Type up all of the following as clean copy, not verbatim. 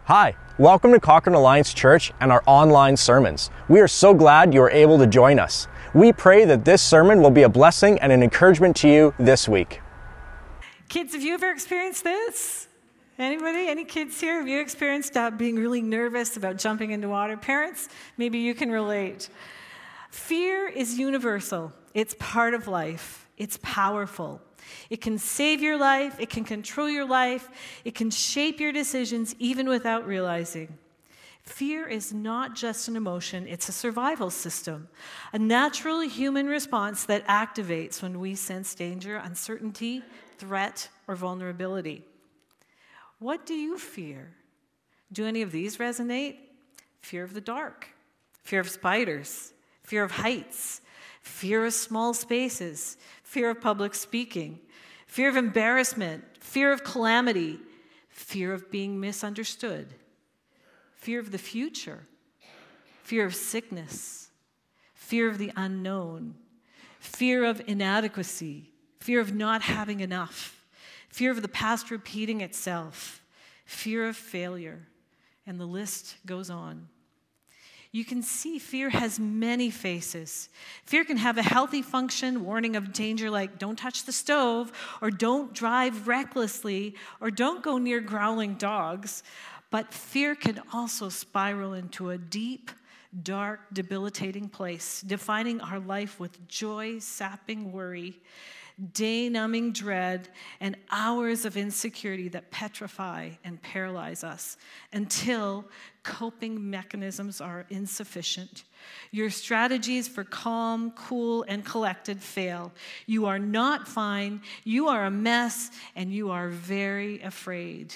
Hi, welcome to Cochrane Alliance Church and our online sermons. We are so glad you are able to join us. We pray that this sermon will be a blessing and an encouragement to you this week. Kids, have you ever experienced this? Anybody? Any kids here? Have you experienced being really nervous about jumping into water? Parents, maybe you can relate. Fear is universal. It's part of life. It's powerful. It can save your life. It can control your life. It can shape your decisions even without realizing. Fear is not just an emotion. It's a survival system, a natural human response that activates when we sense danger, uncertainty, threat, or vulnerability. What do you fear? Do any of these resonate? Fear of the dark, fear of spiders, fear of heights, fear of small spaces, fear of public speaking, fear of embarrassment, fear of calamity, fear of being misunderstood, fear of the future, fear of sickness, fear of the unknown, fear of inadequacy, fear of not having enough, fear of the past repeating itself, fear of failure, and the list goes on. You can see fear has many faces. Fear can have a healthy function, warning of danger like don't touch the stove, or don't drive recklessly, or don't go near growling dogs. But fear can also spiral into a deep, dark, debilitating place, defining our life with joy-sapping worry, day-numbing dread, and hours of insecurity that petrify and paralyze us until coping mechanisms are insufficient. Your strategies for calm, cool, and collected fail. You are not fine, you are a mess, and you are very afraid.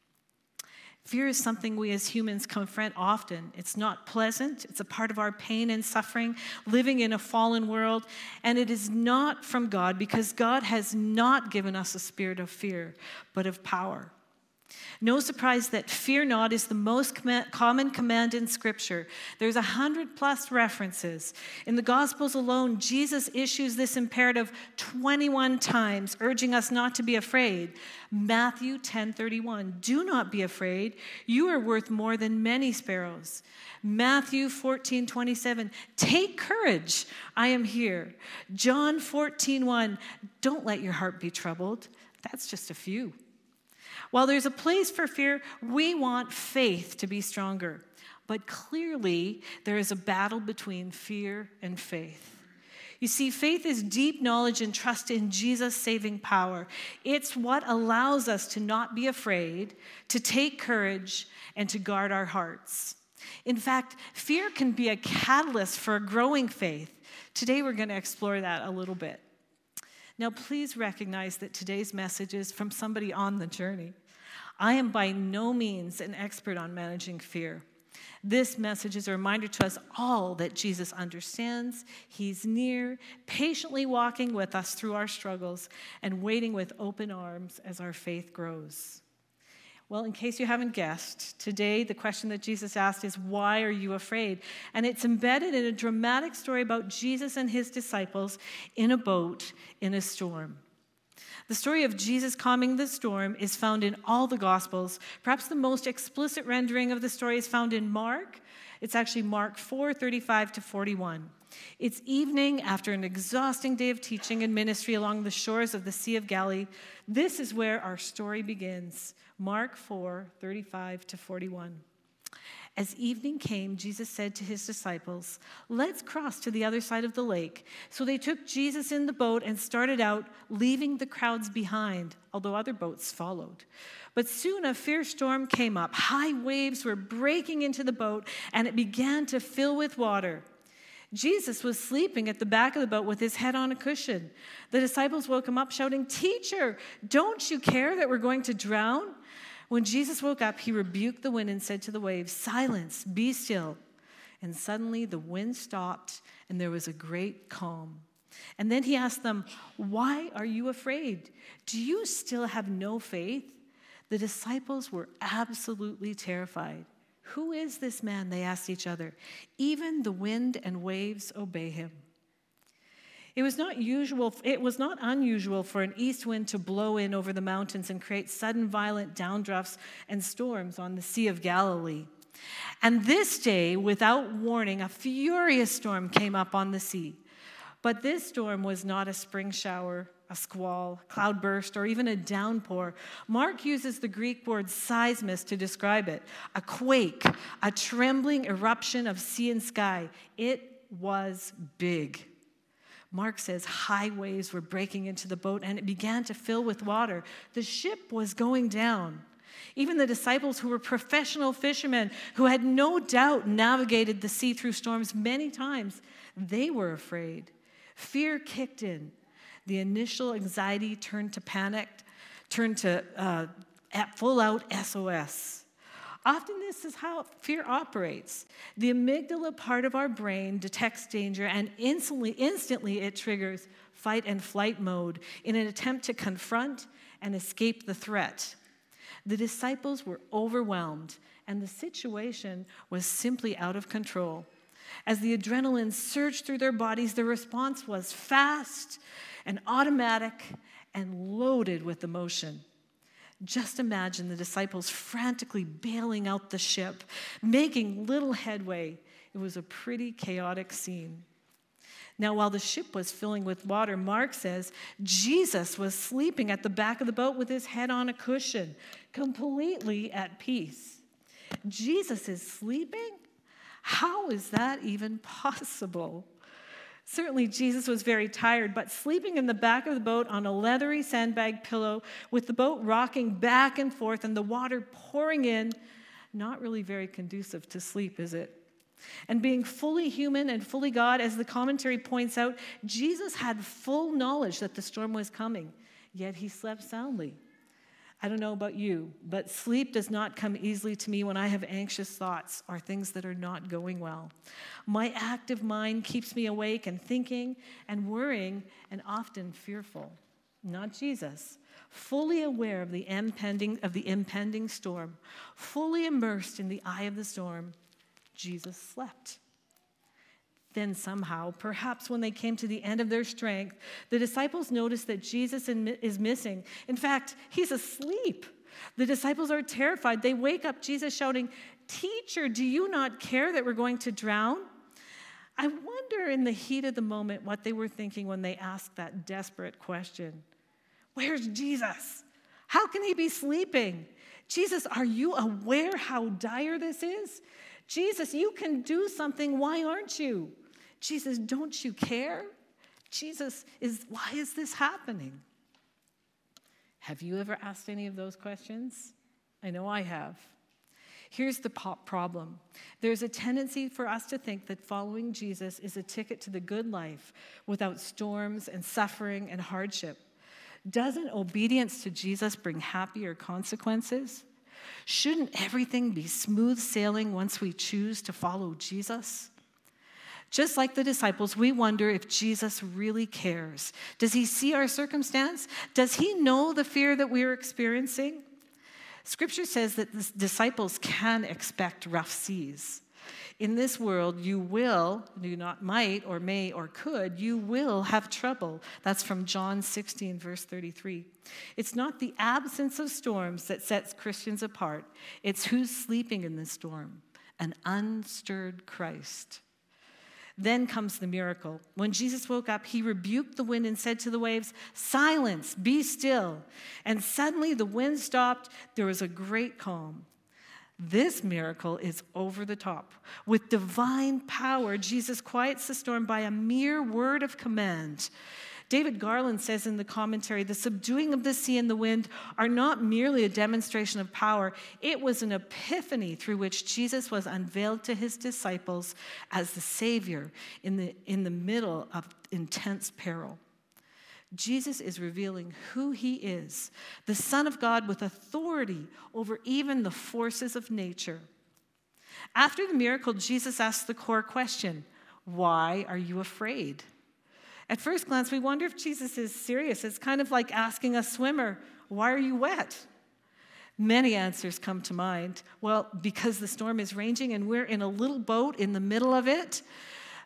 Fear is something we as humans confront often. It's not pleasant. It's a part of our pain and suffering, living in a fallen world. And it is not from God because God has not given us a spirit of fear, but of power. No surprise that fear not is the most common command in Scripture. There's 100+ references. In the Gospels alone, Jesus issues this imperative 21 times, urging us not to be afraid. Matthew 10:31, do not be afraid. You are worth more than many sparrows. Matthew 14:27, take courage, I am here. John 14:1, don't let your heart be troubled. That's just a few. While there's a place for fear, we want faith to be stronger. But clearly, there is a battle between fear and faith. You see, faith is deep knowledge and trust in Jesus' saving power. It's what allows us to not be afraid, to take courage, and to guard our hearts. In fact, fear can be a catalyst for a growing faith. Today, we're going to explore that a little bit. Now, please recognize that today's message is from somebody on the journey. I am by no means an expert on managing fear. This message is a reminder to us all that Jesus understands, He's near, patiently walking with us through our struggles and waiting with open arms as our faith grows. Well, in case you haven't guessed, today the question that Jesus asked is, why are you afraid? And it's embedded in a dramatic story about Jesus and His disciples in a boat in a storm. The story of Jesus calming the storm is found in all the Gospels. Perhaps the most explicit rendering of the story is found in Mark. It's actually Mark 4:35-41. It's evening after an exhausting day of teaching and ministry along the shores of the Sea of Galilee. This is where our story begins. Mark 4:35-41. As evening came, Jesus said to His disciples, let's cross to the other side of the lake. So they took Jesus in the boat and started out, leaving the crowds behind, although other boats followed. But soon a fierce storm came up. High waves were breaking into the boat, and it began to fill with water. Jesus was sleeping at the back of the boat with his head on a cushion. The disciples woke him up shouting, Teacher, don't you care that we're going to drown? When Jesus woke up, He rebuked the wind and said to the waves, Silence, be still. And suddenly the wind stopped and there was a great calm. And then He asked them, why are you afraid? Do you still have no faith? The disciples were absolutely terrified. Who is this man? They asked each other. Even the wind and waves obey Him. It was not unusual for an east wind to blow in over the mountains and create sudden violent downdrafts and storms on the Sea of Galilee. And this day, without warning, a furious storm came up on the sea. But this storm was not a spring shower, a squall, cloudburst, or even a downpour. Mark uses the Greek word seismos to describe it, a quake, a trembling eruption of sea and sky. It was big. Mark says high waves were breaking into the boat and it began to fill with water. The ship was going down. Even the disciples, who were professional fishermen, who had no doubt navigated the sea through storms many times, they were afraid. Fear kicked in. The initial anxiety turned to panic, turned to full-out SOS. Often this is how fear operates. The amygdala part of our brain detects danger, and instantly it triggers fight and flight mode in an attempt to confront and escape the threat. The disciples were overwhelmed, and the situation was simply out of control. As the adrenaline surged through their bodies, their response was fast and automatic and loaded with emotion. Just imagine the disciples frantically bailing out the ship, making little headway. It was a pretty chaotic scene. Now, while the ship was filling with water, Mark says Jesus was sleeping at the back of the boat with his head on a cushion, completely at peace. Jesus is sleeping? How is that even possible? Certainly, Jesus was very tired, but sleeping in the back of the boat on a leathery sandbag pillow with the boat rocking back and forth and the water pouring in, not really very conducive to sleep, is it? And being fully human and fully God, as the commentary points out, Jesus had full knowledge that the storm was coming, yet he slept soundly. I don't know about you, but sleep does not come easily to me when I have anxious thoughts or things that are not going well. My active mind keeps me awake and thinking and worrying and often fearful. Not Jesus. Fully aware of the impending storm, fully immersed in the eye of the storm, Jesus slept. Then somehow, perhaps when they came to the end of their strength, the disciples noticed that Jesus is missing. In fact, he's asleep. The disciples are terrified. They wake up Jesus shouting, "Teacher, do you not care that we're going to drown?" I wonder in the heat of the moment what they were thinking when they asked that desperate question. Where's Jesus? How can he be sleeping? Jesus, are you aware how dire this is? Jesus, you can do something. Why aren't you? Jesus, don't you care? Jesus, why is this happening? Have you ever asked any of those questions? I know I have. Here's the problem. There's a tendency for us to think that following Jesus is a ticket to the good life without storms and suffering and hardship. Doesn't obedience to Jesus bring happier consequences? Shouldn't everything be smooth sailing once we choose to follow Jesus? Just like the disciples, we wonder if Jesus really cares. Does he see our circumstance? Does he know the fear that we're experiencing? Scripture says that the disciples can expect rough seas. In this world, you will, you not might or may or could, you will have trouble. That's from John 16, verse 33. It's not the absence of storms that sets Christians apart. It's who's sleeping in the storm, an unstirred Christ. Then comes the miracle. When Jesus woke up, he rebuked the wind and said to the waves, "Silence, be still." And suddenly the wind stopped. There was a great calm. This miracle is over the top. With divine power, Jesus quiets the storm by a mere word of command. David Garland says in the commentary, the subduing of the sea and the wind are not merely a demonstration of power. It was an epiphany through which Jesus was unveiled to his disciples as the Savior in the middle of intense peril. Jesus is revealing who he is, the Son of God with authority over even the forces of nature. After the miracle, Jesus asks the core question, why are you afraid? At first glance, we wonder if Jesus is serious. It's kind of like asking a swimmer, why are you wet? Many answers come to mind. Well, because the storm is raging and we're in a little boat in the middle of it.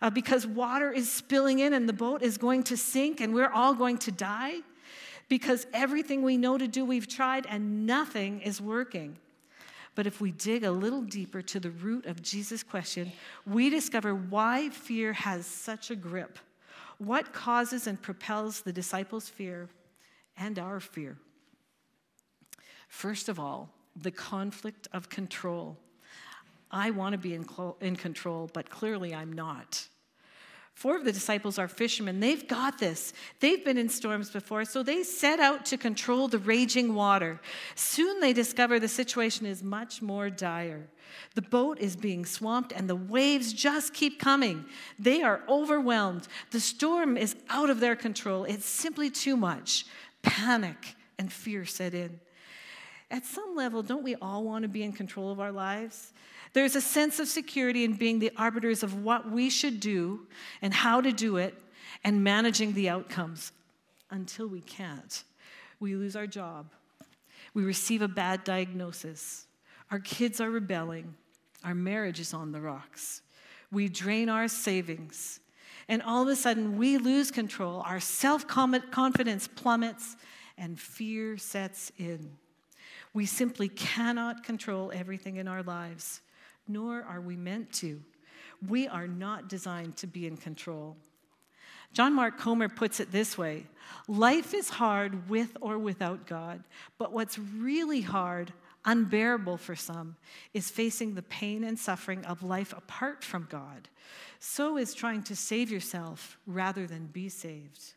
because water is spilling in and the boat is going to sink and we're all going to die? Because everything we know to do, we've tried and nothing is working. But if we dig a little deeper to the root of Jesus' question, we discover why fear has such a grip. What causes and propels the disciples' fear and our fear? First of all, the conflict of control. I want to be in control, but clearly I'm not. 4 of the disciples are fishermen. They've got this. They've been in storms before, so they set out to control the raging water. Soon they discover the situation is much more dire. The boat is being swamped and the waves just keep coming. They are overwhelmed. The storm is out of their control. It's simply too much. Panic and fear set in. At some level, don't we all want to be in control of our lives? There's a sense of security in being the arbiters of what we should do and how to do it and managing the outcomes. Until we can't. We lose our job. We receive a bad diagnosis. Our kids are rebelling. Our marriage is on the rocks. We drain our savings. And all of a sudden, we lose control. Our self-confidence plummets and fear sets in. We simply cannot control everything in our lives, nor are we meant to. We are not designed to be in control. John Mark Comer puts it this way: life is hard with or without God, but what's really hard, unbearable for some, is facing the pain and suffering of life apart from God. So is trying to save yourself rather than be saved.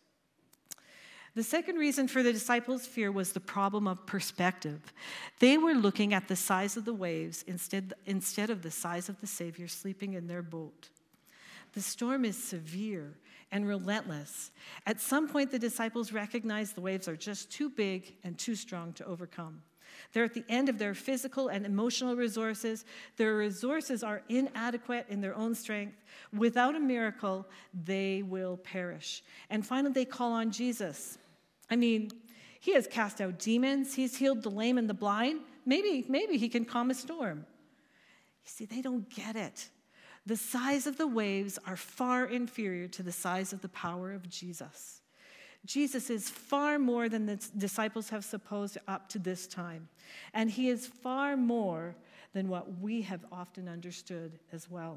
The second reason for the disciples' fear was the problem of perspective. They were looking at the size of the waves instead of the size of the Savior sleeping in their boat. The storm is severe and relentless. At some point, the disciples recognize the waves are just too big and too strong to overcome. They're at the end of their physical and emotional resources. Their resources are inadequate in their own strength. Without a miracle, they will perish. And finally, they call on Jesus. I mean, he has cast out demons. He's healed the lame and the blind. Maybe he can calm a storm. You see, they don't get it. The size of the waves are far inferior to the size of the power of Jesus. Jesus is far more than the disciples have supposed up to this time. And he is far more than what we have often understood as well.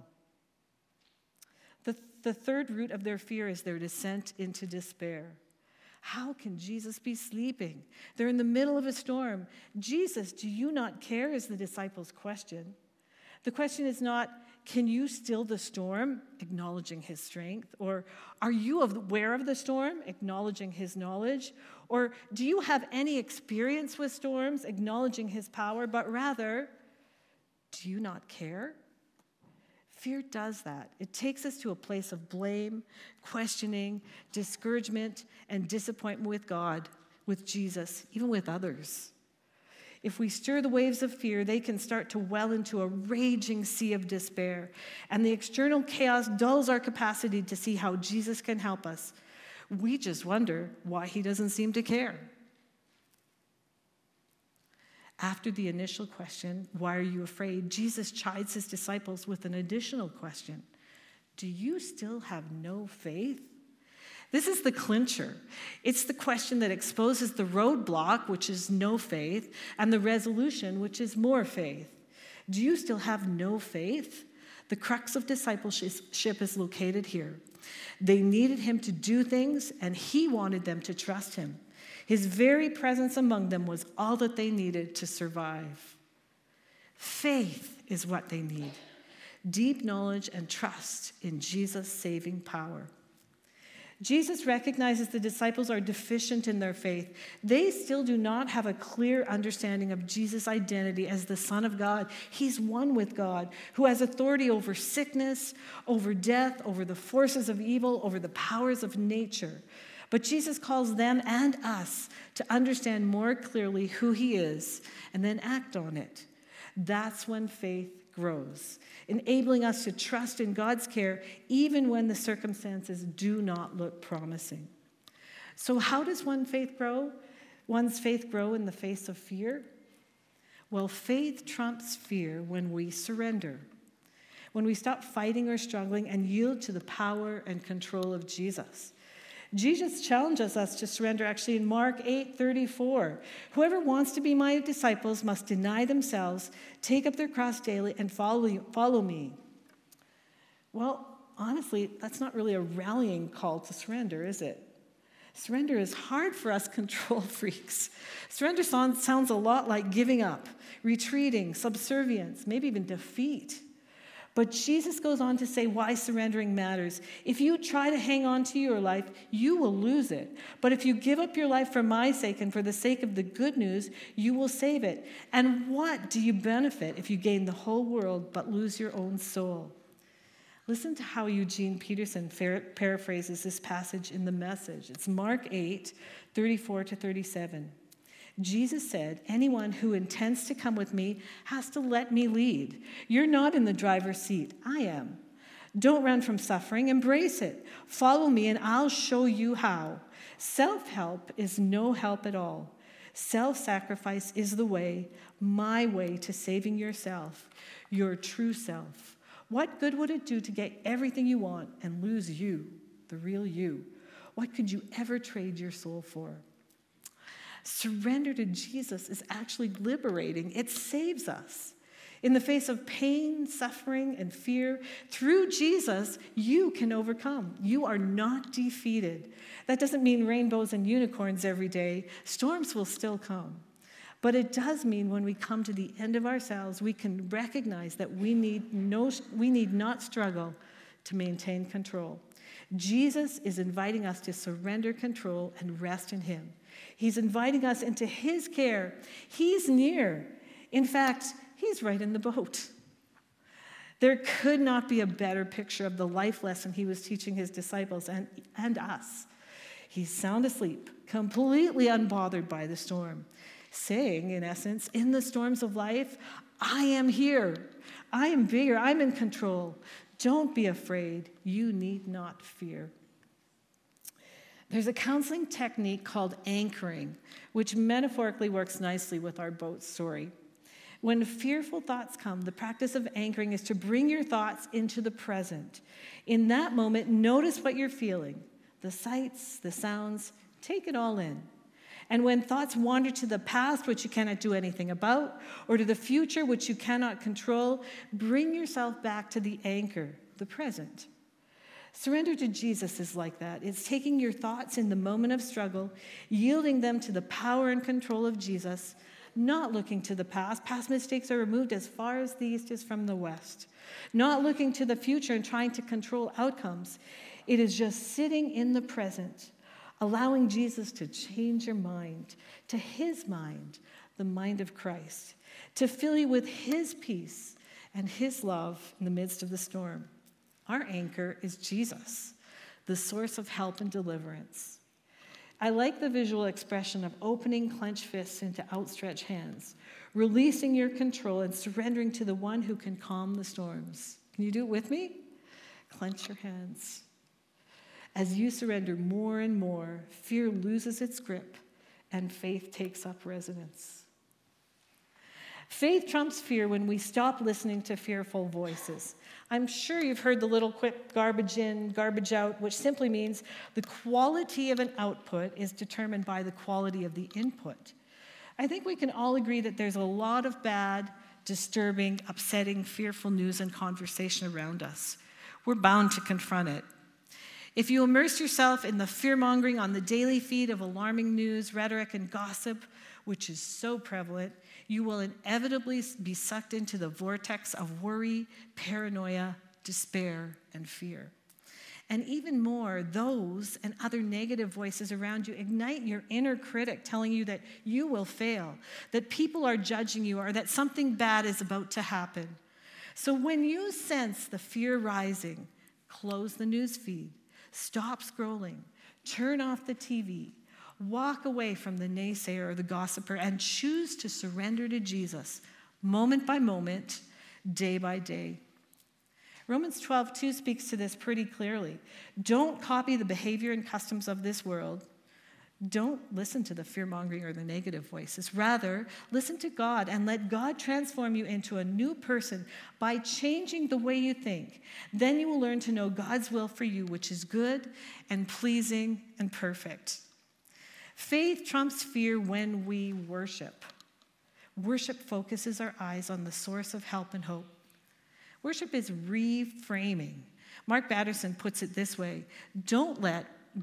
The third root of their fear is their descent into despair. How can Jesus be sleeping? They're in the middle of a storm. Jesus, do you not care, is the disciples' question. The question is not, can you still the storm, acknowledging his strength? Or are you aware of the storm, acknowledging his knowledge? Or do you have any experience with storms, acknowledging his power? But rather, do you not care? Fear does that. It takes us to a place of blame, questioning, discouragement, and disappointment with God, with Jesus, even with others. If we stir the waves of fear, they can start to well into a raging sea of despair. And the external chaos dulls our capacity to see how Jesus can help us. We just wonder why he doesn't seem to care. After the initial question, why are you afraid? Jesus chides his disciples with an additional question. Do you still have no faith? This is the clincher. It's the question that exposes the roadblock, which is no faith, and the resolution, which is more faith. Do you still have no faith? The crux of discipleship is located here. They needed him to do things, and he wanted them to trust him. His very presence among them was all that they needed to survive. Faith is what they need. Deep knowledge and trust in Jesus' saving power. Jesus recognizes the disciples are deficient in their faith. They still do not have a clear understanding of Jesus' identity as the Son of God. He's one with God, who has authority over sickness, over death, over the forces of evil, over the powers of nature. But Jesus calls them and us to understand more clearly who he is and then act on it. That's when faith grows, enabling us to trust in God's care even when the circumstances do not look promising. So how does one's faith grow in the face of fear? Well, faith trumps fear when we surrender. when we stop fighting or struggling and yield to the power and control of Jesus. Jesus challenges us to surrender actually in Mark 8:34. Whoever wants to be my disciples must deny themselves, take up their cross daily, and follow me. Well, honestly, that's not really a rallying call to surrender, is it? Surrender is hard for us control freaks. Surrender sounds a lot like giving up, retreating, subservience, maybe even defeat. But Jesus goes on to say why surrendering matters. If you try to hang on to your life, you will lose it. But if you give up your life for my sake and for the sake of the good news, you will save it. And what do you benefit if you gain the whole world but lose your own soul? Listen to how Eugene Peterson paraphrases this passage in The Message. It's Mark 8:34-37. Jesus said, anyone who intends to come with me has to let me lead. You're not in the driver's seat. I am. Don't run from suffering. Embrace it. Follow me and I'll show you how. Self-help is no help at all. Self-sacrifice is the way, my way to saving yourself, your true self. What good would it do to get everything you want and lose you, the real you? What could you ever trade your soul for? Surrender to Jesus is actually liberating. It saves us. In the face of pain, suffering, and fear, through Jesus, you can overcome. You are not defeated. That doesn't mean rainbows and unicorns every day. Storms will still come. But it does mean when we come to the end of ourselves, we can recognize that we need not struggle to maintain control. Jesus is inviting us to surrender control and rest in him. He's inviting us into his care. He's near. In fact, he's right in the boat. There could not be a better picture of the life lesson he was teaching his disciples and us. He's sound asleep, completely unbothered by the storm, saying, in essence, in the storms of life, I am here. I am bigger. I'm in control. Don't be afraid. You need not fear. There's a counseling technique called anchoring, which metaphorically works nicely with our boat story. When fearful thoughts come, the practice of anchoring is to bring your thoughts into the present. In that moment, notice what you're feeling, the sights, the sounds, take it all in. And when thoughts wander to the past, which you cannot do anything about, or to the future, which you cannot control, bring yourself back to the anchor, the present. Surrender to Jesus is like that. It's taking your thoughts in the moment of struggle, yielding them to the power and control of Jesus, not looking to the past. Past mistakes are removed as far as the east is from the west. Not looking to the future and trying to control outcomes. It is just sitting in the present, allowing Jesus to change your mind to his mind, the mind of Christ, to fill you with his peace and his love in the midst of the storm. Our anchor is Jesus, the source of help and deliverance. I like the visual expression of opening clenched fists into outstretched hands, releasing your control and surrendering to the one who can calm the storms. Can you do it with me? Clench your hands. As you surrender more and more, fear loses its grip and faith takes up residence. Faith trumps fear when we stop listening to fearful voices. I'm sure you've heard the little quip, garbage in, garbage out, which simply means the quality of an output is determined by the quality of the input. I think we can all agree that there's a lot of bad, disturbing, upsetting, fearful news and conversation around us. We're bound to confront it. If you immerse yourself in the fear-mongering on the daily feed of alarming news, rhetoric, and gossip, which is so prevalent, you will inevitably be sucked into the vortex of worry, paranoia, despair, and fear. And even more, those and other negative voices around you ignite your inner critic telling you that you will fail, that people are judging you, or that something bad is about to happen. So when you sense the fear rising, close the news feed, stop scrolling, turn off the TV, walk away from the naysayer or the gossiper, and choose to surrender to Jesus moment by moment, day by day. Romans 12:2 speaks to this pretty clearly. Don't copy the behavior and customs of this world. Don't listen to the fear-mongering or the negative voices. Rather, listen to God and let God transform you into a new person by changing the way you think. Then you will learn to know God's will for you, which is good and pleasing and perfect. Faith trumps fear when we worship. Worship focuses our eyes on the source of help and hope. Worship is reframing. Mark Batterson puts it this way: Don't let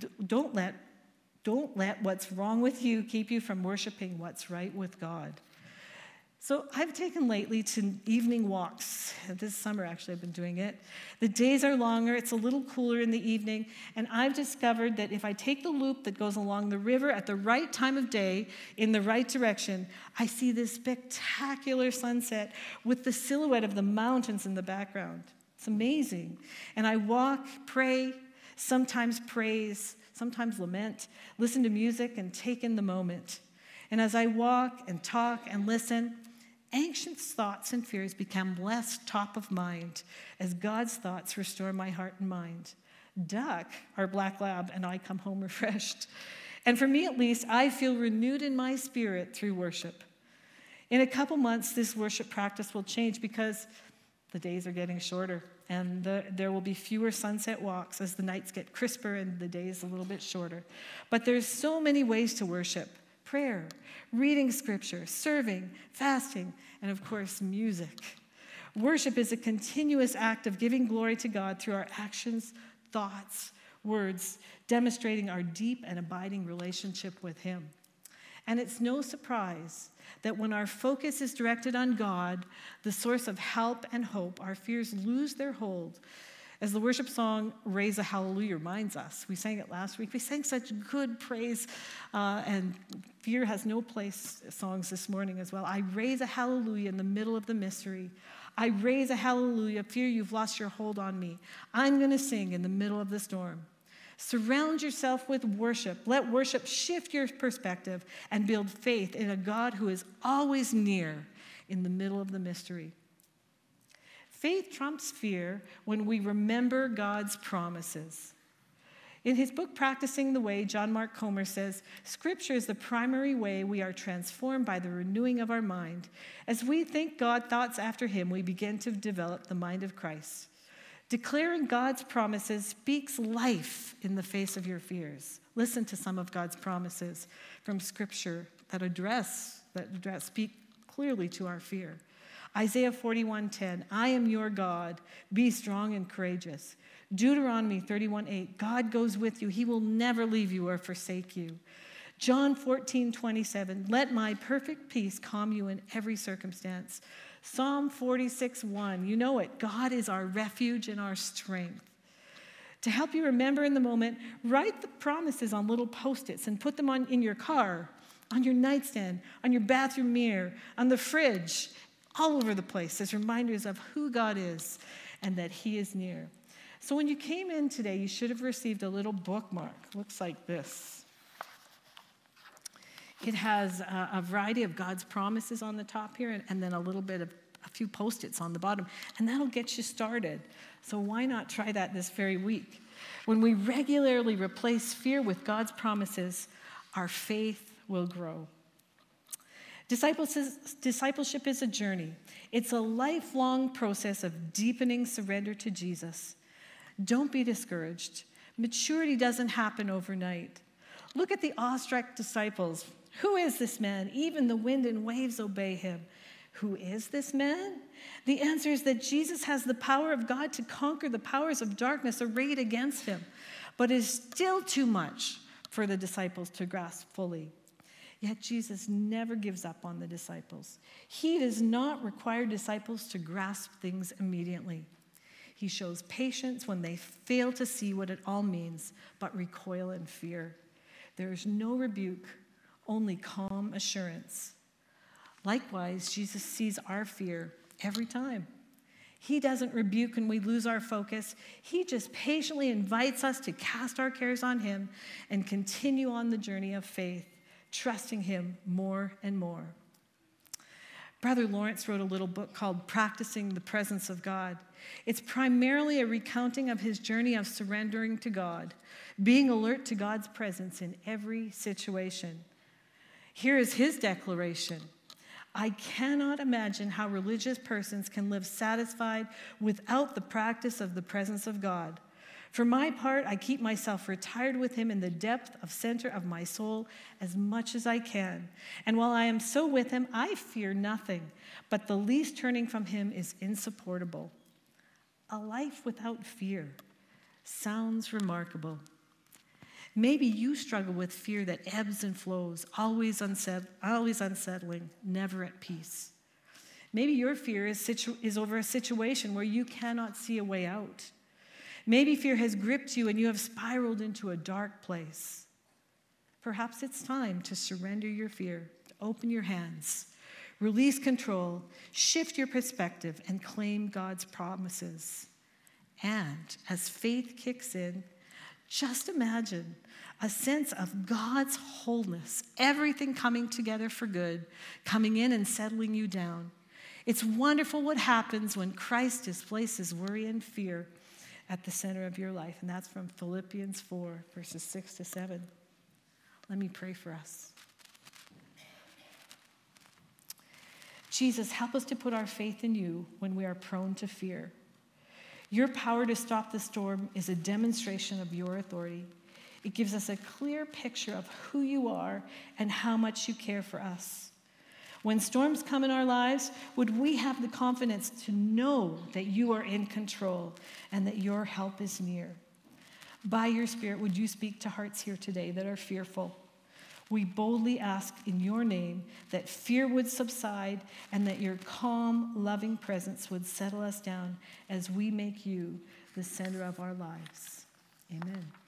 what's wrong with you keep you from worshiping what's right with God. So I've taken lately to evening walks. This summer, actually, I've been doing it. The days are longer. It's a little cooler in the evening. And I've discovered that if I take the loop that goes along the river at the right time of day in the right direction, I see this spectacular sunset with the silhouette of the mountains in the background. It's amazing. And I walk, pray, sometimes praise, sometimes lament, listen to music, and take in the moment. And as I walk and talk and listen, anxious thoughts and fears become less top of mind as God's thoughts restore my heart and mind. Duck, our black lab, and I come home refreshed. And for me at least, I feel renewed in my spirit through worship. In a couple months, this worship practice will change because the days are getting shorter, and there will be fewer sunset walks as the nights get crisper and the days a little bit shorter. But there's so many ways to worship: prayer, reading scripture, serving, fasting, and of course, music. Worship is a continuous act of giving glory to God through our actions, thoughts, words, demonstrating our deep and abiding relationship with Him. And it's no surprise that when our focus is directed on God, the source of help and hope, our fears lose their hold. As the worship song, Raise a Hallelujah, reminds us. We sang it last week. We sang such good praise, and fear has no place songs this morning as well. I raise a hallelujah in the middle of the mystery. I raise a hallelujah, fear you've lost your hold on me. I'm going to sing in the middle of the storm. Surround yourself with worship. Let worship shift your perspective and build faith in a God who is always near in the middle of the mystery. Faith trumps fear when we remember God's promises. In his book, Practicing the Way, John Mark Comer says, Scripture is the primary way we are transformed by the renewing of our mind. As we think God thoughts after him, we begin to develop the mind of Christ. Declaring God's promises speaks life in the face of your fears. Listen to some of God's promises from Scripture that speak clearly to our fear. Isaiah 41:10, I am your God, be strong and courageous. Deuteronomy 31:8, God goes with you, he will never leave you or forsake you. John 14:27, let my perfect peace calm you in every circumstance. Psalm 46:1, you know it, God is our refuge and our strength. To help you remember in the moment, write the promises on little Post-its and put them in your car, on your nightstand, on your bathroom mirror, on the fridge, all over the place as reminders of who God is and that he is near. So when you came in today, you should have received a little bookmark. Looks like this. It has a variety of God's promises on the top here and then a few Post-its on the bottom. And that'll get you started. So why not try that this very week? When we regularly replace fear with God's promises, our faith will grow. Discipleship is a journey. It's a lifelong process of deepening surrender to Jesus. Don't be discouraged. Maturity doesn't happen overnight. Look at the awestruck disciples. Who is this man? Even the wind and waves obey him. Who is this man? The answer is that Jesus has the power of God to conquer the powers of darkness arrayed against him, but it is still too much for the disciples to grasp fully. Yet Jesus never gives up on the disciples. He does not require disciples to grasp things immediately. He shows patience when they fail to see what it all means, but recoil in fear. There is no rebuke, only calm assurance. Likewise, Jesus sees our fear every time. He doesn't rebuke when we lose our focus. He just patiently invites us to cast our cares on him and continue on the journey of faith, trusting him more and more. Brother Lawrence wrote a little book called Practicing the Presence of God. It's primarily a recounting of his journey of surrendering to God, being alert to God's presence in every situation. Here is his declaration. I cannot imagine how religious persons can live satisfied without the practice of the presence of God. For my part, I keep myself retired with him in the depth of center of my soul as much as I can. And while I am so with him, I fear nothing, but the least turning from him is insupportable. A life without fear sounds remarkable. Maybe you struggle with fear that ebbs and flows, always unsettling, never at peace. Maybe your fear is over a situation where you cannot see a way out. Maybe fear has gripped you and you have spiraled into a dark place. Perhaps it's time to surrender your fear, to open your hands, release control, shift your perspective, and claim God's promises. And as faith kicks in, just imagine a sense of God's wholeness, everything coming together for good, coming in and settling you down. It's wonderful what happens when Christ displaces worry and fear at the center of your life. And that's from Philippians 4, verses 6 to 7. Let me pray for us. Jesus, help us to put our faith in you when we are prone to fear. Your power to stop the storm is a demonstration of your authority. It gives us a clear picture of who you are and how much you care for us. When storms come in our lives, would we have the confidence to know that you are in control and that your help is near? By your Spirit, would you speak to hearts here today that are fearful? We boldly ask in your name that fear would subside and that your calm, loving presence would settle us down as we make you the center of our lives. Amen.